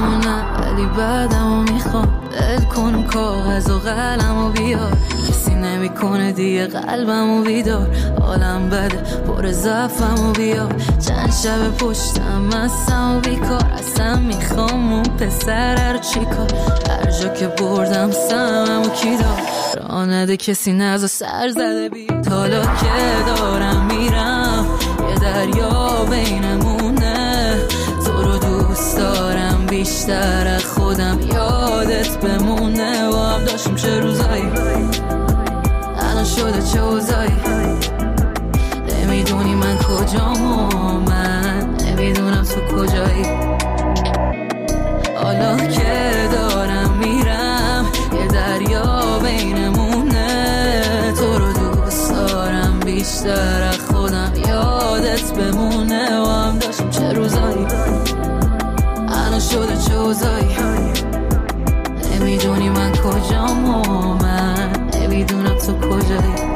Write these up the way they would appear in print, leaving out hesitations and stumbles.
همون نه ولی بعدمو میخوام دل کن کاغذ و قلمو بیار کسی نمیکنه دیگه قلبمو بیدار حالم بده پر ضعفمو بیار چند شب پشتم مستم و بیکار اصلا میخوام اون پسر رو چیکار هر جا که بردم سممو کی دار راه نده کسی نزا سر زده بیا حالا که دارم میرم یه دریا بینمونه تو رو دوست دارم بیشتر از خودم یادت بمونه و هم داشتیم چه روزایی الان شده چه اوضاعی نمیدونی من کجام و من نمیدونم تو کجایی حالا که دارم میرم یه دریا بینمونه تو رو دوست دارم بیشتر از خودم یادت بمونه و هم داشتیم چه روزایی الان شده چه اوضاعی نمیدونی من کجام و من نمیدونم تو کجایی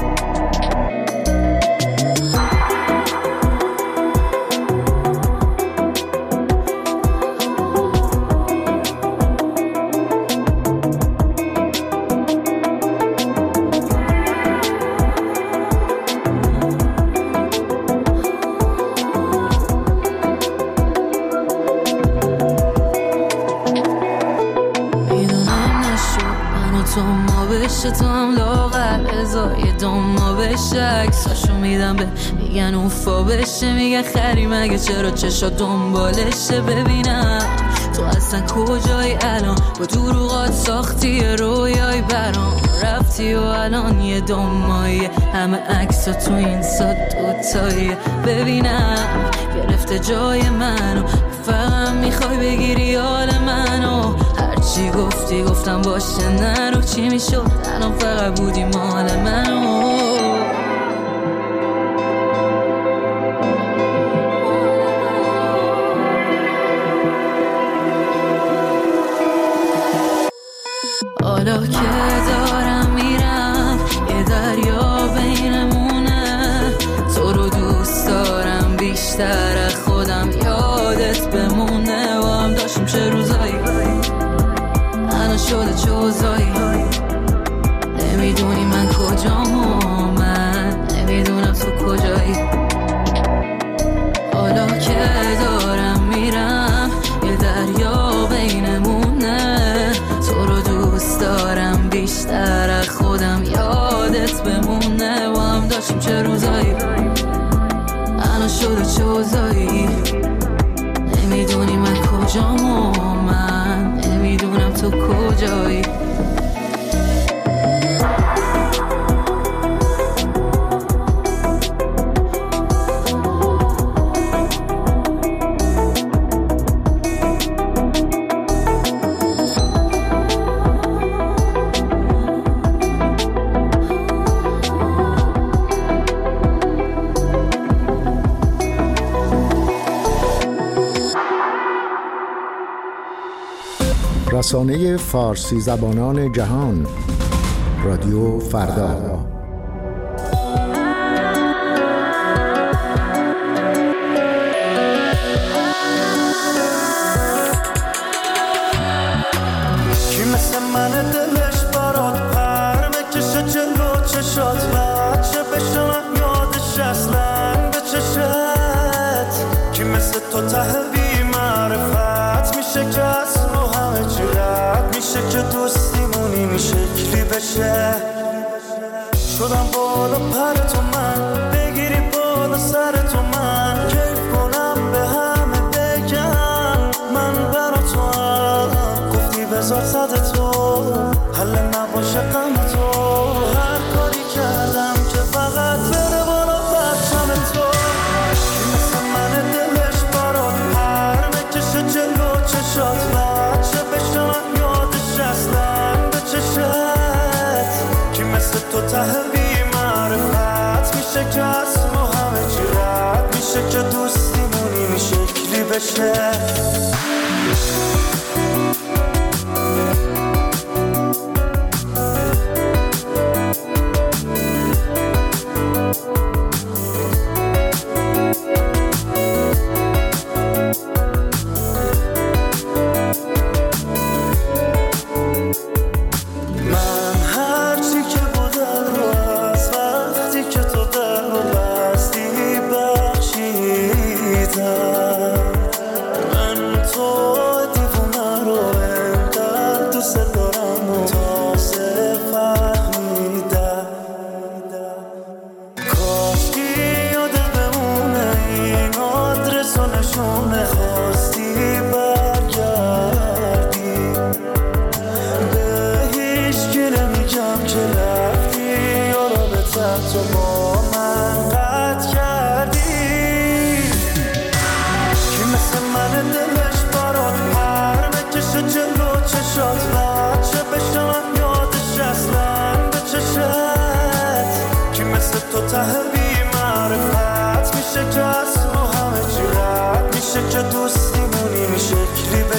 تو هم لاغر ازا یه دوما بشه عکساشو میدم به میگن اوفا بشه میگن خری مگه چرا چشا دنبالشه ببینم تو اصلا کجایی الان با دروغات ساختی رویای برام رفتی و الان یه دومایی همه عکسا تو این ساد دوتایی ببینم گرفته جای منو فقط میخوای بگیری حال منو هرچی گفتی گفتم باشه نرو چی میشد الان فقط بودی مال منو حالا که دارم میرم یه دریا بینمونه تو رو دوست دارم بیشتر از خودم یادت بمونه و هم داشتیم چه روزایی الان شده چه اوضاعی نمیدونی من کجام و من نمیدونم تو کجایی حالا که دارم میرم یه دریا بینمونه تو رو دوست دارم بیشتر از خودم یادت بمونه و هم داشتیم چه روزایی الان شده چه اوضاعی نمیدونی من کجام و من نمیدونم تو کجایی رسانه فارسی زبانان جهان رادیو فردا کی مثل من دلش برات پر بکشه جلو چشات بچه بشم یادش اصلا به چشت کی مثل تو ته بی معرفت میشه که از رو همه چی رد میشه که دوستیمون این شکلی بشه شدم بالا پر تو من بگیری بالا سر تو من کیف کنم به همه بگم من برا تو هم گفتی بذار صد تو حل نباشه غم تو هر کاری کردم که فقط بره بالا بچم تو کی مثل من دلش برات پر بکشه جلو چشات بچه بشم یادش اصلا به چشت کی مثل تو ته بی معرفت میشه که از ما همه چی رد میشه که دوستیمون این شکلی بشه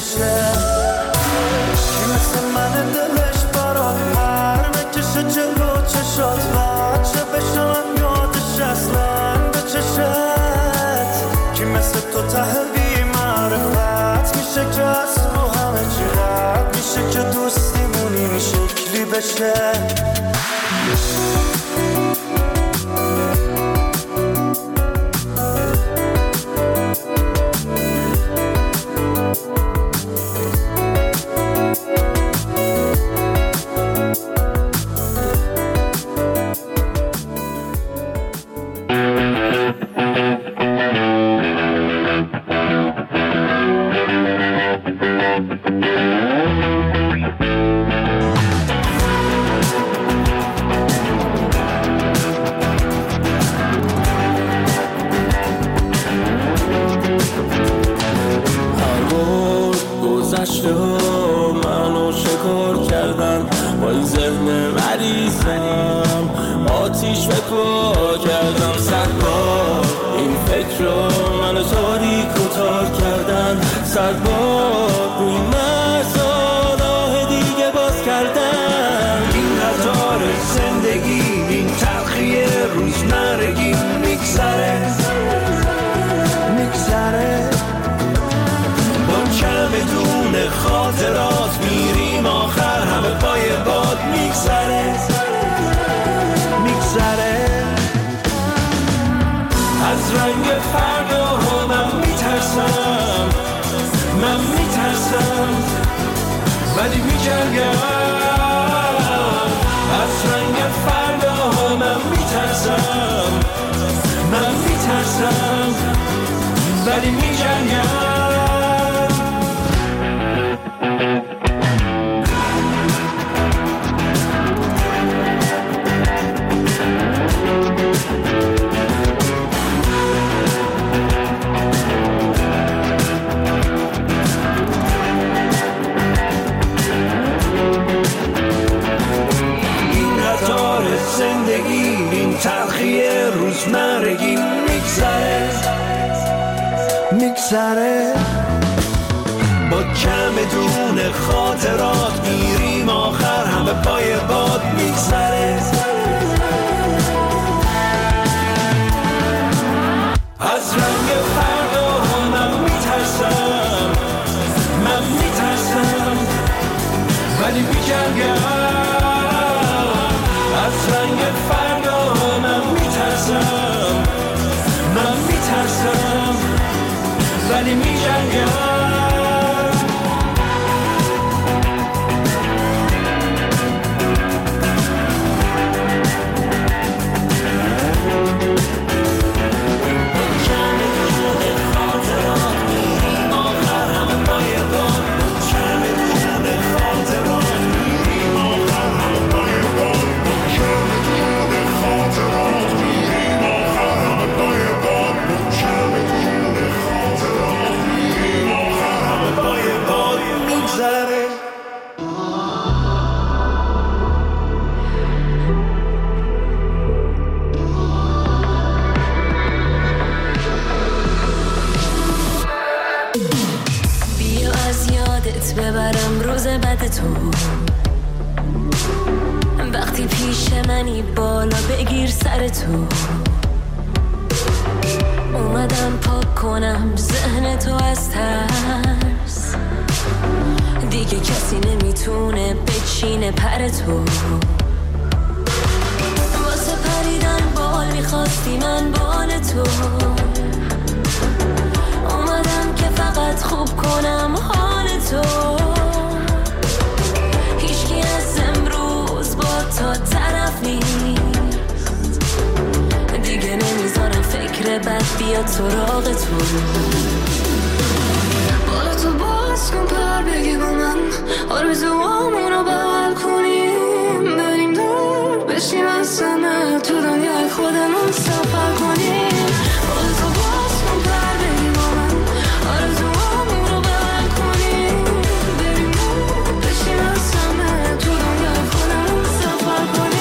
بشه. کی مثل من دلش برات پر بکشه جلو چشات بچه بشه من یادش اصلا به چشت. کی مثل تو ته بی معرفت میشه که از رو همه چی رد میشه که دوستیمونی این شکلی بشه. منو شکار کردن با این ذهن مریضم آتیش به پا کردم. صد بار این فکر رو منو تاریک و تار کردن. صد بار روی مرزا راه دیگه باز کردن. این قطار زندگی این تلخی روزمرگی میگذره بدون خاطرات میریم آخر همه پای باد میگذره. از رنگ فردا من میترسم ولی میجنگم. از رنگ فردا من میترسم ولی میجنگم. این تلخی روزمرگی میگذره با کم دون خاطرات میریم آخر همه پای باد میگذره. از رنگ فردا من میترسم ولی میجنگم. از رنگ فردا من میترسم ولی میجنگم. ببرم روز بعد تو وقتی پیش منی بالا بگیر سر تو. اومدم پاک کنم ذهن تو از ترس دیگه کسی نمیتونه بچینه پر تو. واسه پریدن بال میخواستی من بال تو. اومدم که فقط خوب کنم حال تو. هیچکی از امروز با تا طرف نیست دیگه نمیذارم فکر بد بیاد سراغ تو. بالا تو باز کن پر بگی با من آرزوامون رو بغل کنیم بریم دور بشیم از همه تو دنیای خودمون سفر کنیم. بالا تو باز کن پر بگی با من آرزوامون رو بغل کنیم بریم دور بشیم از همه تو دنیای خودمون سفر کنیم.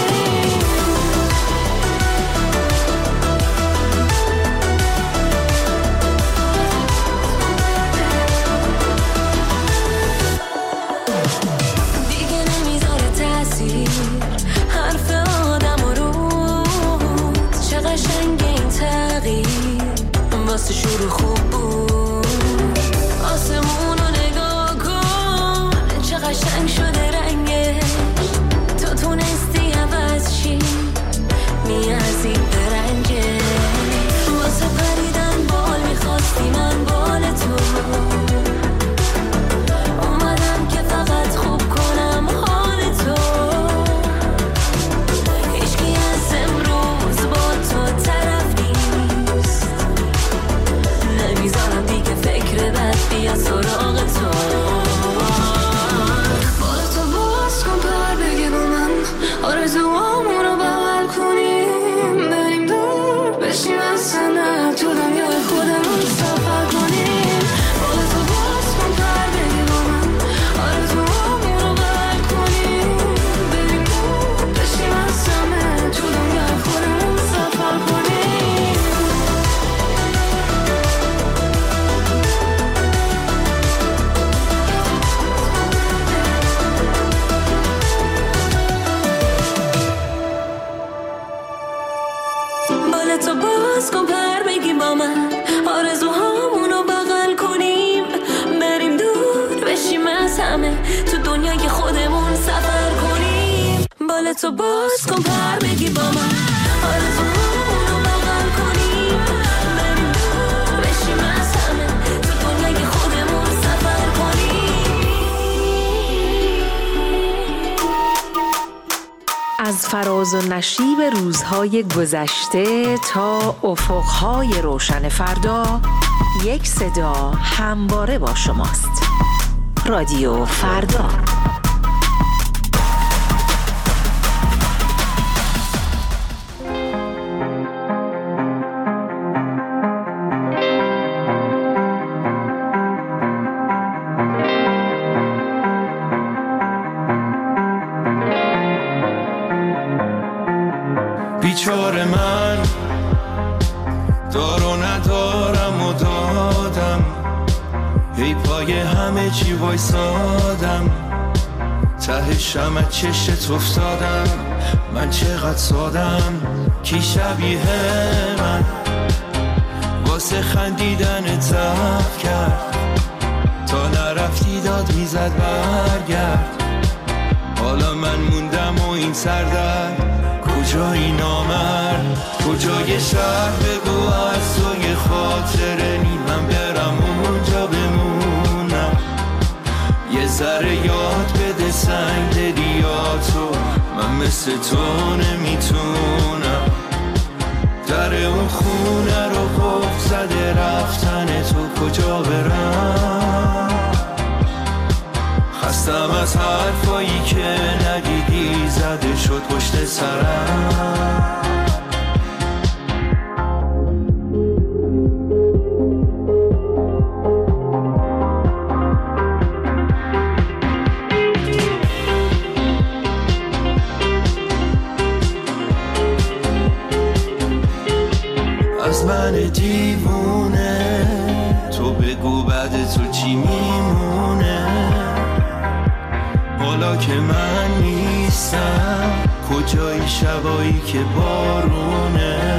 همه تو دنیای خودمون سفر کنیم. بالتو باز کن پر بگی با من آرزومون رو بغل کنیم. بریم دور بشیم از همه تو دنیای خودمون سفر کنیم. از فراز و نشیب روزهای گذشته تا افقهای روشن فردا، یک صدا همواره با شماست. رادیو فردا. بیچاره من دارو ندارم و دادم، ای پای همه چی وایسادم، ته شمع چشت افتادم. من چقدر سادم، کی شبیه من واسه خندیدن ضعف کرد، تا نرفتی داد میزد برگرد. حالا من موندم و این سردرد، کجایی نامرد، کجای شهر بگو از توی خاطره نی من برم اونجا بمونم. یه ذره یاد بده سنگ دلیاتو، من مثل تو نمیتونم. در اون خونه رو قفل زده رفتن تو، کجا برم؟ خستم از حرفایی که ندیدی زده شد پشت سرم. از من دیوونه تو بگو بعد تو چی میمونه؟ حالا که من نیستم کجای شبایی که بارونه؟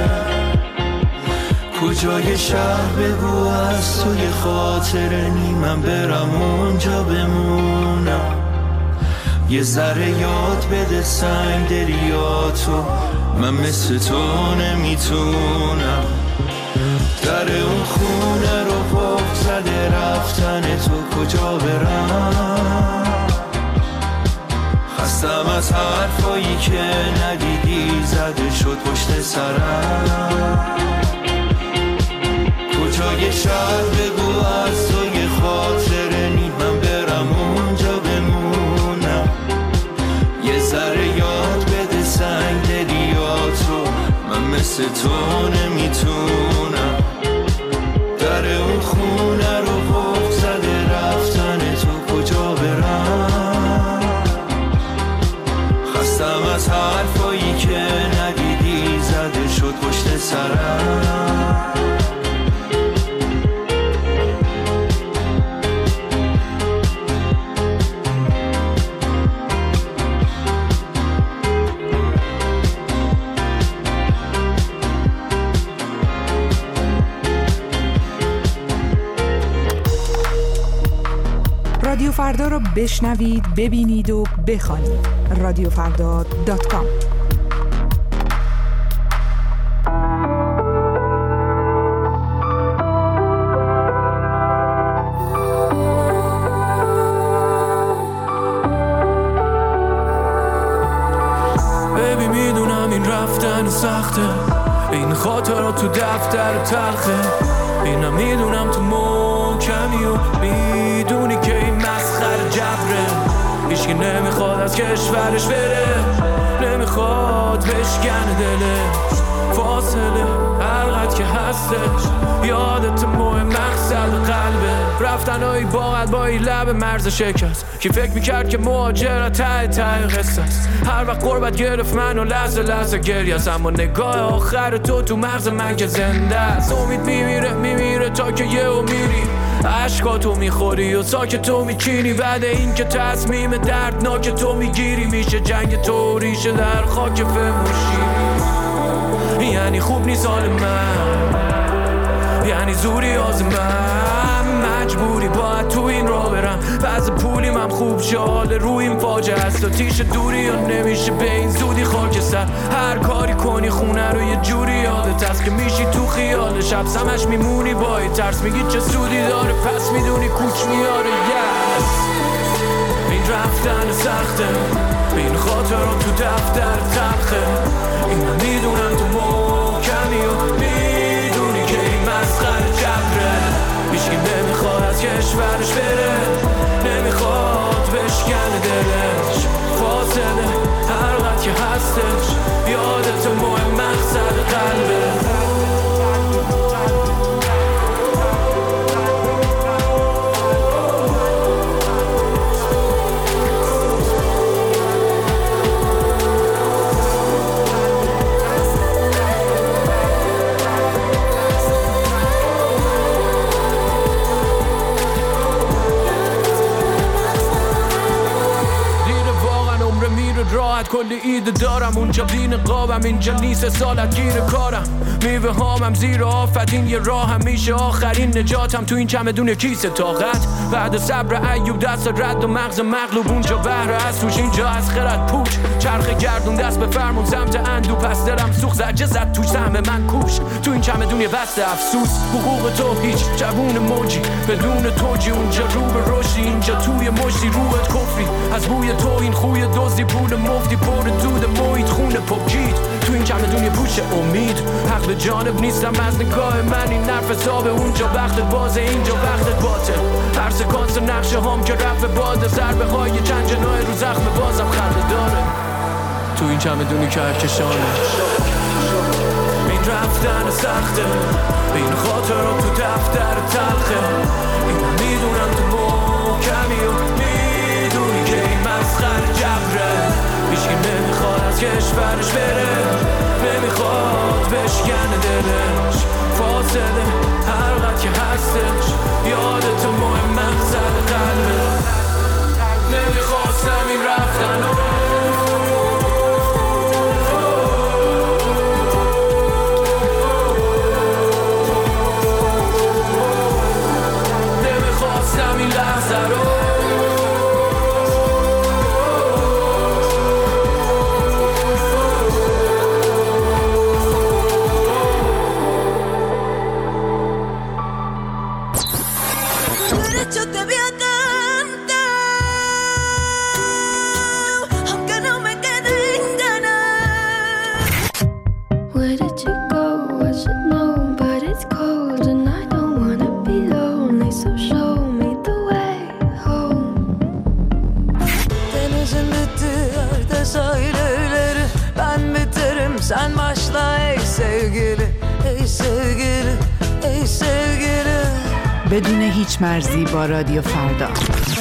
کجای شهر بگو از توی خاطره نی من برم اونجا بمونم. یه ذره یاد بده سنگ دریاتو، من مثل تو نمیتونم. در اون خونه رو قفل زده رفتن تو، کجا برم؟ خستم از حرفایی که ندیدی زده شد پشت سرم. کجای شهر بگو از توی خاطره نی من برم اونجا بمونم. یه ذره یاد بده سنگ دلیاتو، من مثل تو نمیتونم. در اون خونه رو قفل زده رفتن تو، کجا برم؟ خستم از حرفایی که ندیدی زده شد پشت سرم. رادیو فردا رو بشنوید، ببینید و بخوانید. radiofrda.com. ببین میدونم این رفتن سخته، این خاطرات تو دفتر تلخه، اینم میدونم تو محکمی و میدونی که این مسخره جبره. هیچکی نمیخواد از کشورش بره، نمیخواد بشکنه دلش. فاصله هرقدر که هستش یادت مهم مقصد قلبه. رفتنهایی باقت با این لب مرز شکست، کی فکر میکرد که مهاجرت ته قصه است. هر وقت غربت گرفت منو لحظه لحظه گریه است، اما نگاه آخر تو مغز من که زنده است. امید میمیره تا که یهو میری، عشقاتو میخوری و ساکتو میچینی. بعد این که تصمیم دردناک تو میگیری، میشه جنگ تو ریشه در خاک فموشی. یعنی خوب نیست حال من، یعنی زوری از من مجبوری باید تو این راه برم. بعض پولیم هم خوب شال روی این فاجعه است و تیش دوری یا نمیشه به این زودی خاک سر. هر کاری کنی خونه رو یه جوری یادت هست که میشی تو خیال شب سمش میمونی با این ترس میگی چه سودی داره پس میدونی کوچ میاره. این رفتن سخته این خاطرات تو دفتر تلخه. اینا میدونم تو محکمی و میدونی که این مسخره جبره. هیچکی نمیخواد از کشورش بره نمیخواد بشکنه دلش. فاصله هر وقت که هستش یادت مهم مقصد قلبه. راحت کلی ایده دارم اونجا بین قابم اینجا نیست سالت گیر کارم. میوه هامم زیر آفت این یه راه هم میشه آخرین نجاتم تو این چمدون کیسه طاقت. بعد صبر ایوب دست رد و مغز مغلوب اونجا بهره از توش اینجا از خرد پوچ. چرخ گردون دست به فرمون سمت اندو پس دلم سوخ زجه زد توش سهم من کوش. تو این چمدون یه بسته افسوس حقوق تو هیچ جوون موجی بدون توجی اونجا رو به رشدی اینجا توی مشتی روحت کفری از بوی تو این خوی دوزی پول مفتی پر دود محیط خونه پاکید. تو این چمدون یه پوش امید حق به جانب نیستم از نگاه من این نرف حسابه. اونجا وقت بازه اینجا وقت باته. هر سکانس نقشه هم که رفت باده ضربه های چند جنای رو زخم بازم خنده داره. تو این چمدونی کهکشانه این رفتن سخته این خاطرات تو دفتر تلخه. اینا میدونم تو محکمی و میدونی که این مسخره جبره. هیچکی نمیخواد از کشورش بره نمیخواد بشکنه دلش. فاصله هر وقت که هستش یادت مهم مقصد قلبه. نمیخواستم این رفتن رو نمیخواستم این لحظه رو sen başla ey sevgili, ey sevgili, ey sevgili. بدون هیچ مرزی با رادیو فردا.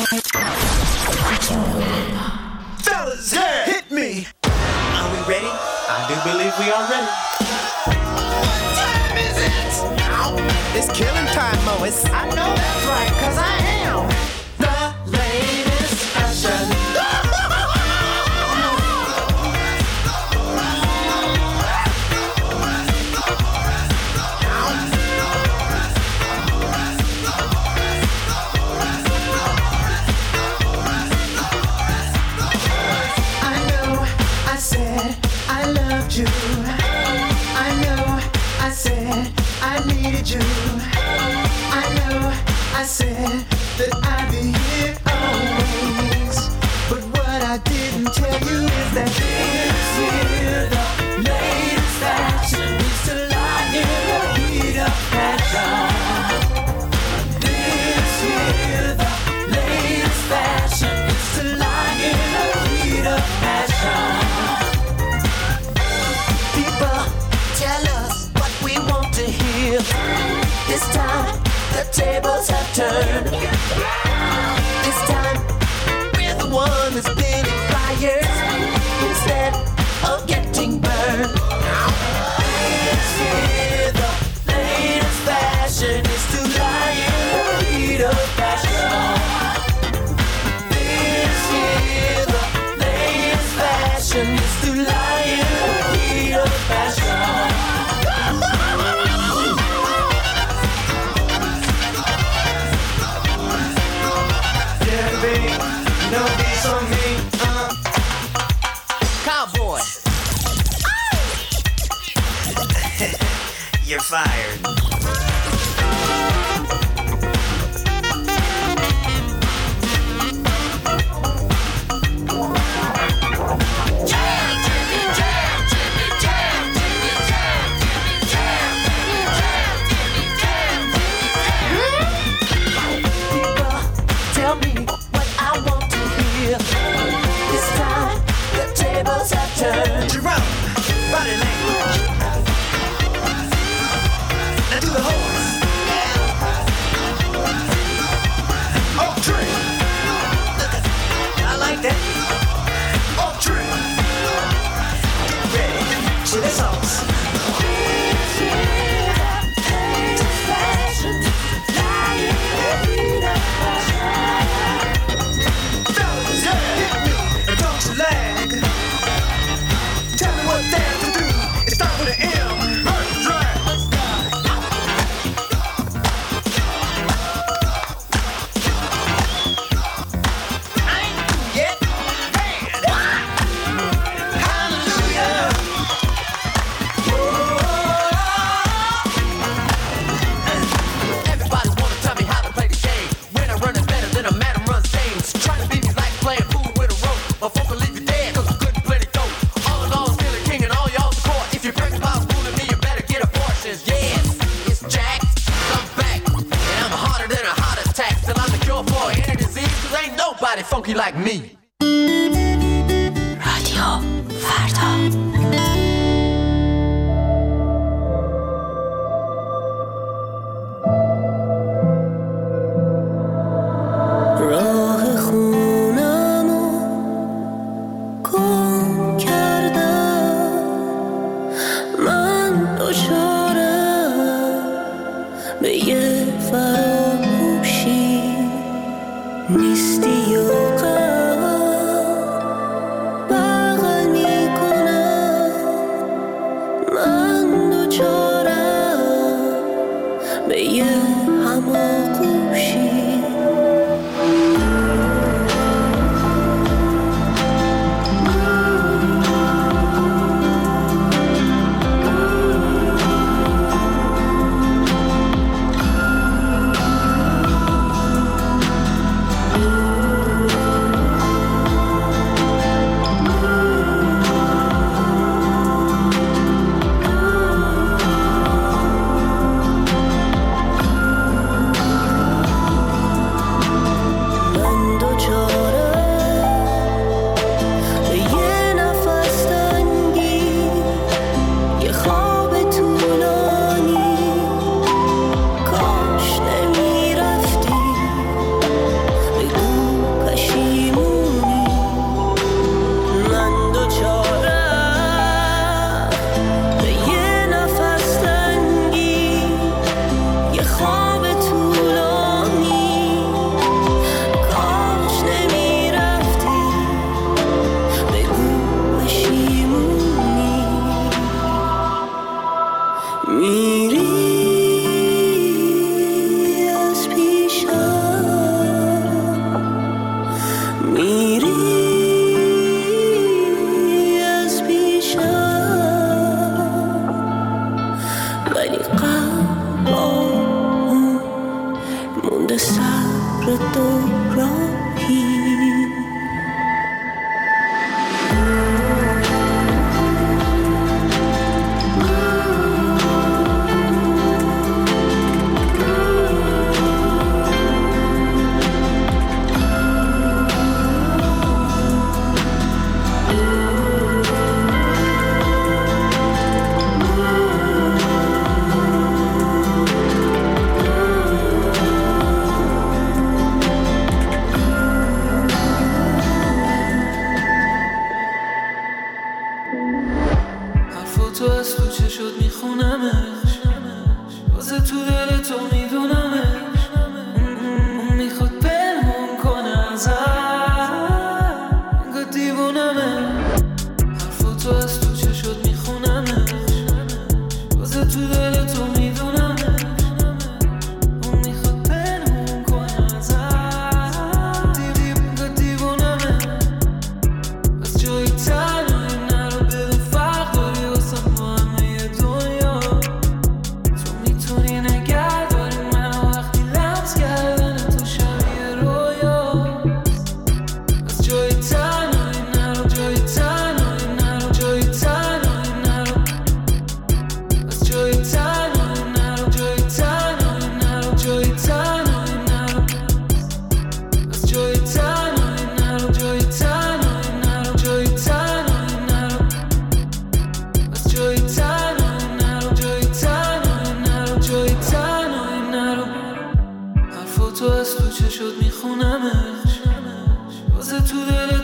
Fellas, hit me. Are we ready? I do believe we are ready. What time is it? It's killing time, Mois. I know that's right, 'cause I am the latest fashion. I know I said I needed you. I know I said that I'd be here always. But what I didn't tell you is that this year the latest fashion is to lie in the heat of passion. This year the latest fashion is to lie in the heat of passion. Tell us what we want to hear. This time the tables have turned. This time we're the one that's been in fires instead of getting burned. This year the latest fashion is to lie in the heat of passion. This year the latest fashion is to lie in the heat of passion. dance on me. Cowboy. You're fired. Tell me what I want to hear. This time the tables have turned. Jerome, body language. Now do the horse. Oh, tree. I like that. Oh, tree. Ready for the sauce. Funky like me. رادیو فردا. راه خونمو گم کردم، من دچارم به یه فراموشی نیستی و غم بغل میکنم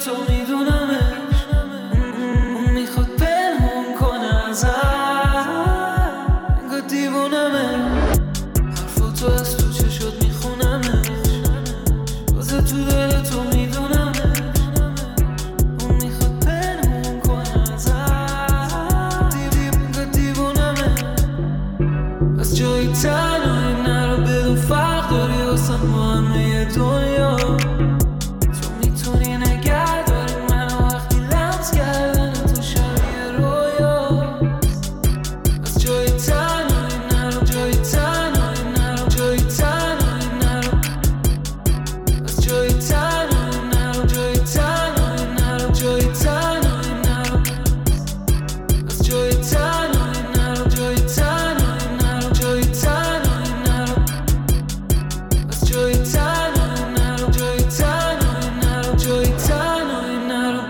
تو میدونمش، اون میخواد پنهون کنه ازم، انگار دیوونمه، حرفاتو از تو چشات میخونمش، بازه تو دل تو میدونمش، اون میخواد پنهون کنه ازم، انگار دیوونمه. از جایی تنهایی نرو، بدون فرق داری واسه ما همه دنیا، تو میتونی نگه داری منو وقتی لمس کردن تو شبیه رویا. از جایی تنهایی نرو، جایی تنهایی نرو، جایی تنهایی نرو، از جایی تنهایی نرو، جایی تنهایی نرو، جایی تنهایی نرو، از جایی تنهایی نرو، جایی تنهایی نرو، جایی تنهایی نرو، از جایی تنهایی نرو، جایی تنهایی نرو، جایی تنهایی نرو.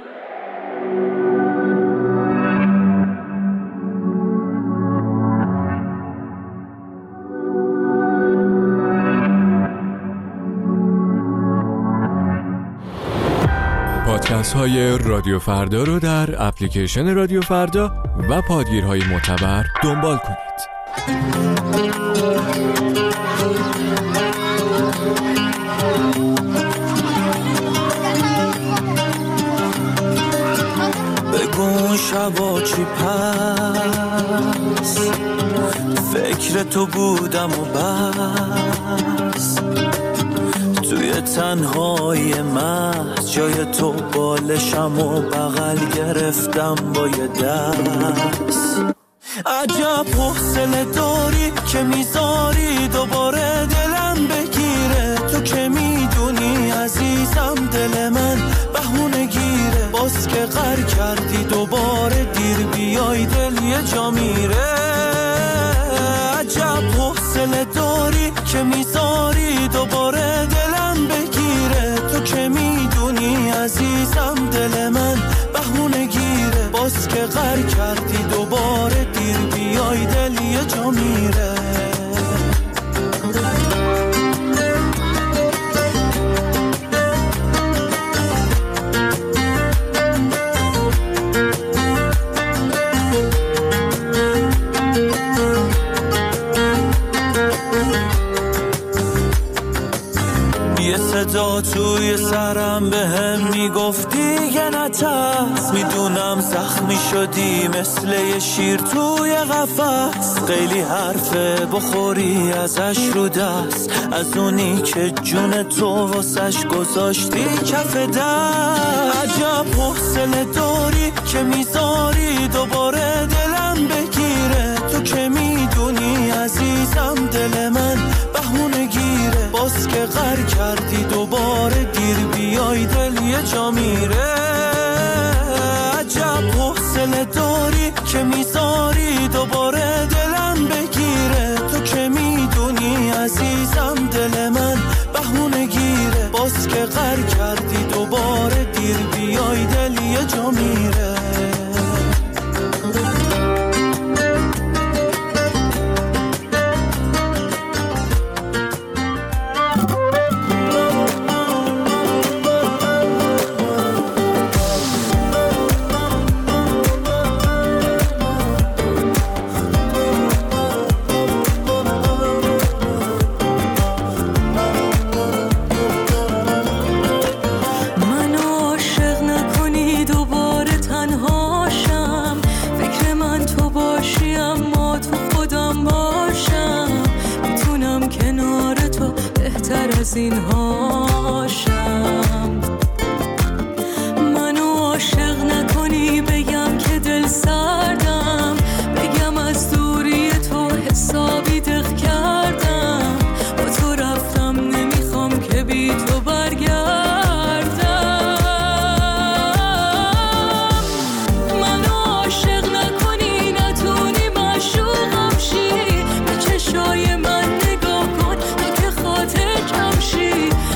پادکست های رادیو فردا رو در اپلیکیشن رادیو فردا و پادگیرهای معتبر دنبال کنید. بگو اون شبا چی پس فکر تو بودم و بس، توی تنهایی محض جای تو بالشم و بغل گرفتم با یه دست. عجب حوصله داری که میذاری دوباره دلم بگیره، تو که میدونی عزیزم دل من بهونه گیره، باز که غر کردی دوباره دیر بیای دل یه جا میره. عجب حوصله داری که میذاری دوباره دلم بگیره، تو که میدونی عزیزم دل من بهونه گیره، باز که غر کردی دوباره دیر بیای دل یه جا میره. یه صدا توی سرم به هم میگفتی یه نترس، میدونم زخمی شدی مثل یه شیر توی قفس، خیلی حرفه بخوری ازش رو دست، از اونی که جون تو واسش گذاشتی کف دست. عجب حوصله داری که میذاری دوباره دلم بگیره، تو که میدونی عزیزم دل من بهونه گیره، باز که غر کردی دوباره دیر بیای دل یه جا میره. عجب حوصله داری که میذاری دوباره دلم بگیره، تو که میدونی عزیزم دل من بهونه گیره، باز که غر کردی دوباره دیر بیای دل یه جا میره. این هاشم منو عاشق نکنی، بگم که دل سردم، بگم از دوری تو حسابی دق کردم، با تو رفتم نمیخوام که بی تو برگردم. منو عاشق نکنی، نتونی معشوقم شی، به چشای من نگاه کن تو که خاطر کم شی،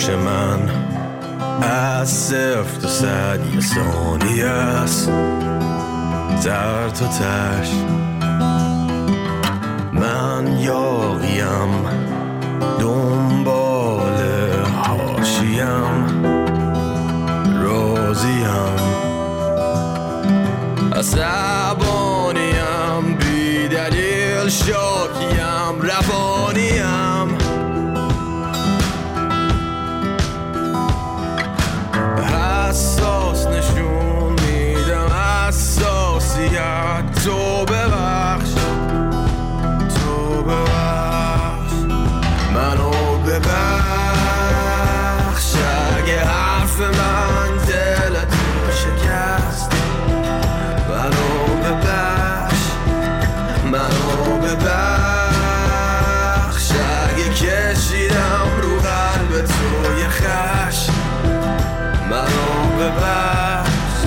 عشق من از 0 تا 100 یه ثانیه است، در تا تش من یاقیم، دنبال حاشیم، راضیم، عصبانیم، بی دلیل شاکیم، روانیم، حساس نشون میدم حساسیت، تو ببخش، تو ببخش، منو ببخش اگه حرف من دلتو شکست، منو ببخش، منو ببخش اگه کشیدم رو قلب تو یه خشم، منو ببخش.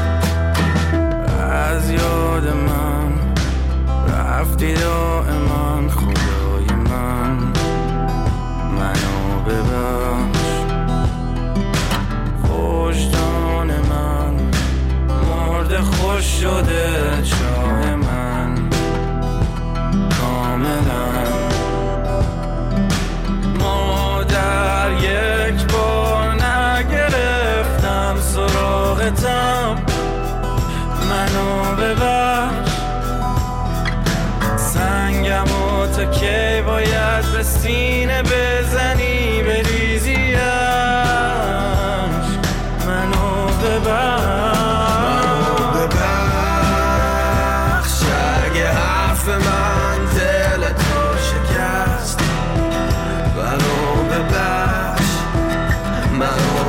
از یاد من رفتی دائما خدای من، منو ببخش. وجدان من مرده خوش شده چاه من کاملا، مادر یک بار نگرفتم سراغتم، منو ببخش. سنگم و تا کی باید به سینه بزنی بریزیش، منو ببخش اگه حرف من دلتو شکست، منو ببخش، منو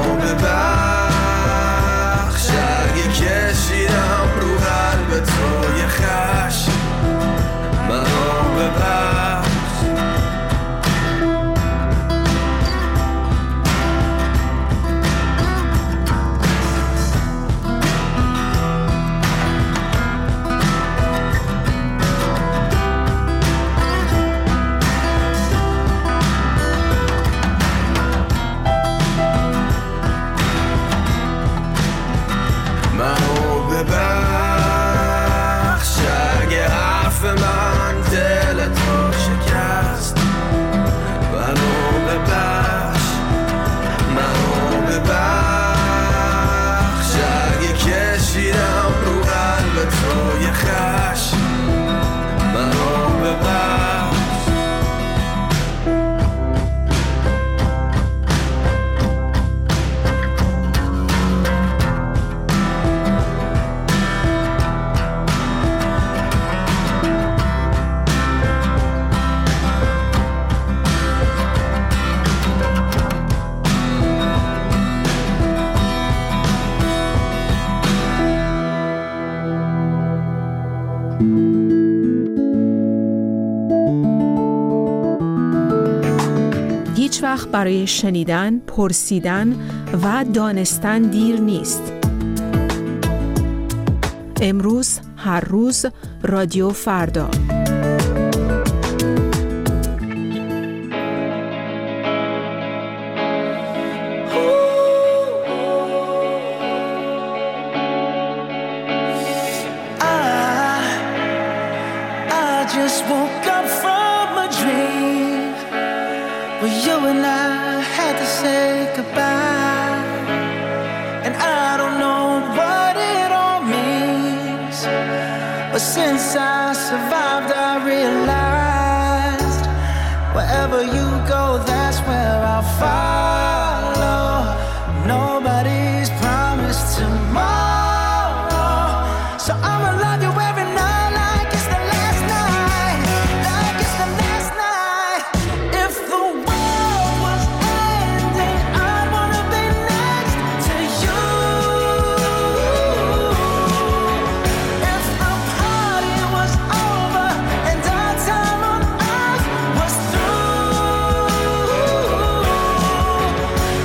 ببخش اگه کشیدم رو قلب تو یه خشم، منو ببخش. منو ببخش اگه حرف من دلتو شکست، منو ببخش، منو ببخش اگه کشیدم رو قلب تو یه خشم، منو ببخش. هیچ وقت برای شنیدن، پرسیدن و دانستن دیر نیست. امروز، هر روز، رادیو فردا. just woke up from a dream where you and I had to say goodbye, and I don't know what it all means, but since I survived I realized wherever you go, that's where I'll follow. Nobody's promised tomorrow, so I'ma love you every night like it's the last night, like it's the last night. If the world was ending, I'd wanna be next to you. If the party was over and our time on earth was through,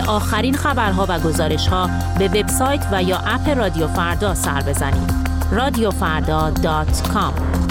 آخرین خبرها و گزارش‌ها به وبسایت و یا اپ رادیو فردا سر بزنید. radiofarda.com.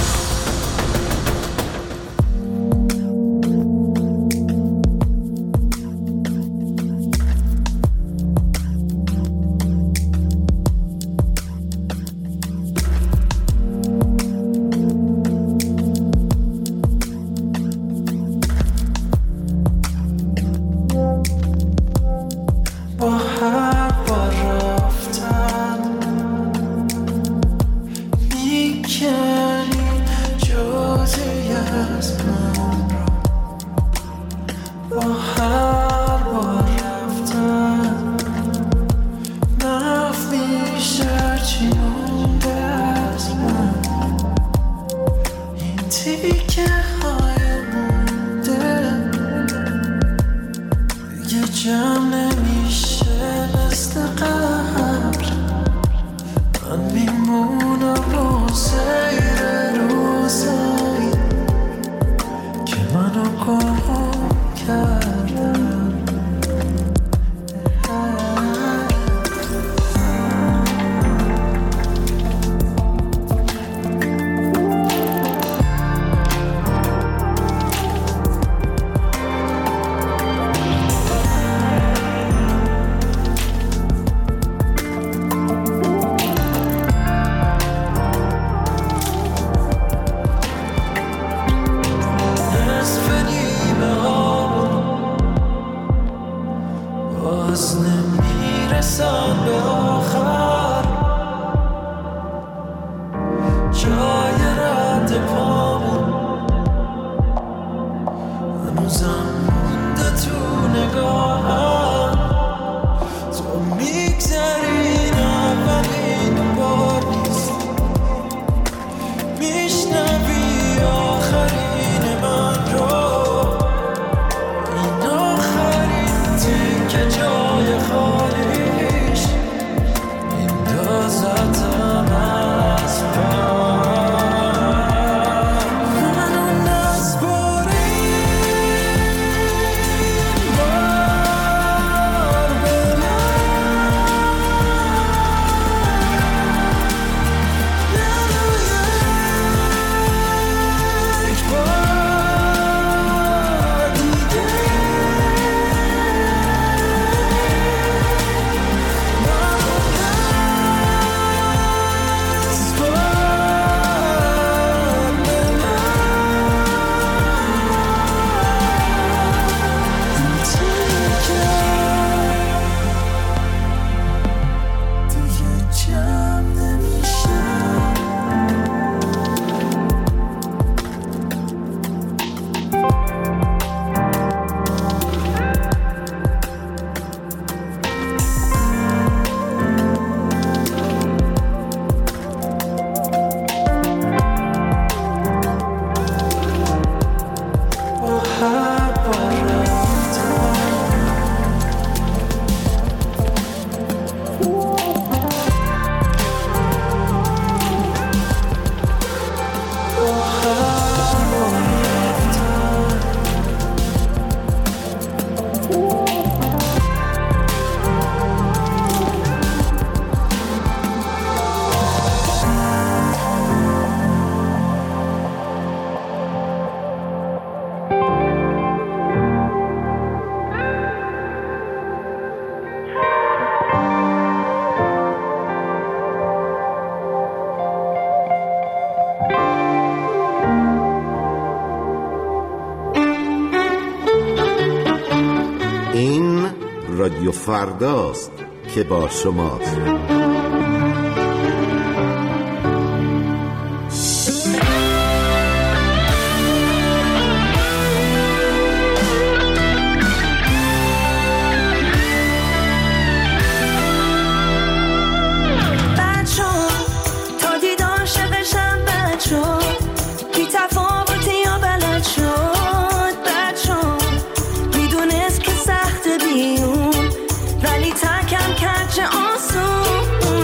رادیو فرداست که با شماست. ولی تکم کرد چه آسون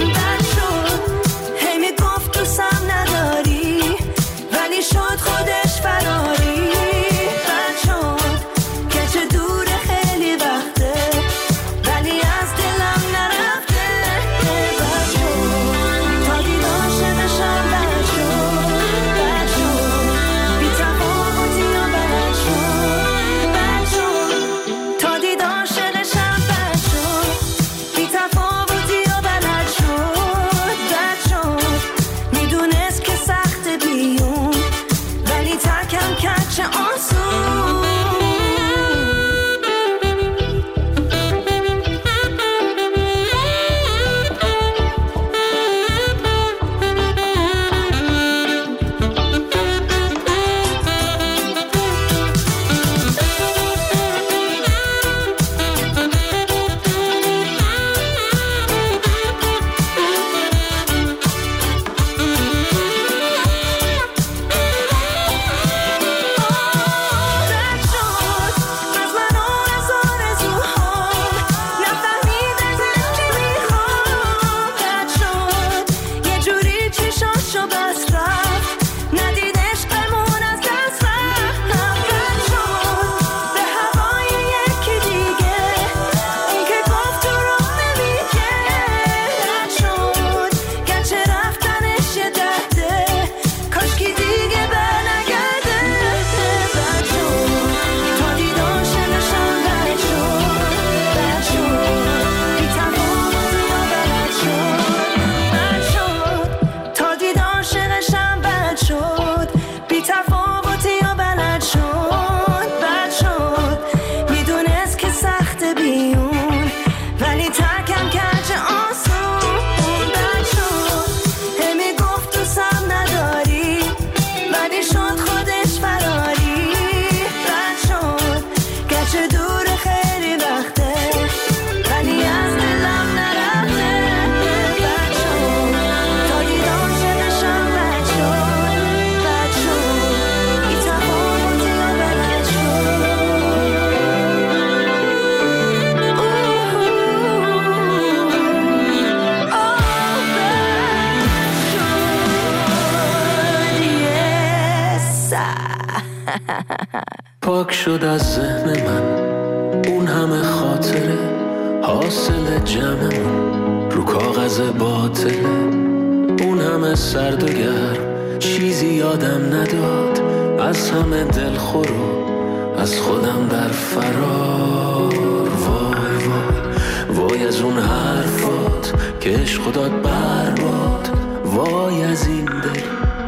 پاک شد از ذهن من اون همه خاطره حاصل جمعمون رو کاغذ باطله، اون همه سرد و گرم چیزی یادم نداد، از همه دلخور و از خودم در فرار. وای وای وای از اون حرفات که عشق داد برباد، وای از این دل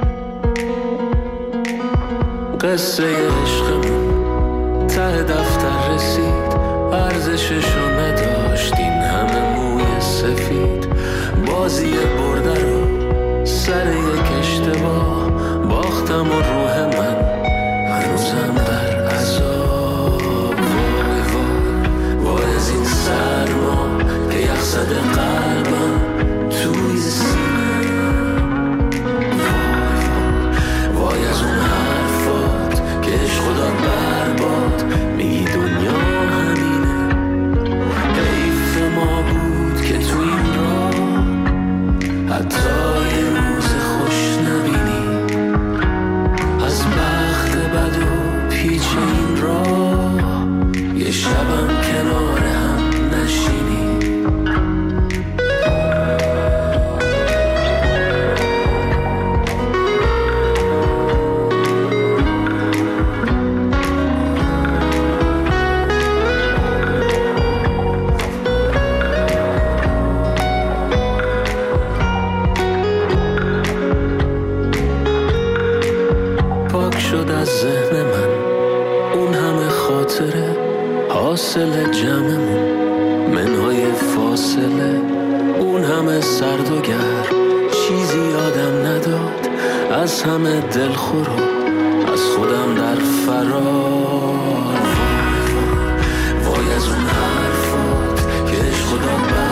قصه عشقمون ته دفتر رسید، ارزششو نداشت این همه موی سفید، بازی برده رو سر یک اشتباه باختم و روح من هنوزم در عذاب. وای وای وای از این سرما که یخ زده قلبم توی سینه، وای وای وای از اون حرفات که عشق داد برباد، میگی دنیا همینه، حیف ما بود که تو این راه حتی یه روز خوش نبینی، از بخت بد و پیچ این راه یه شبم کنار هم نشینی. ذهن من اون همه خاطره حاصل جمعمون، منهای فاصله اون همه سرد و گرم چیزی یادم نداد، از همه دلخور و از خودم در فرار. وای وای وای از اون حرفات که عشق داد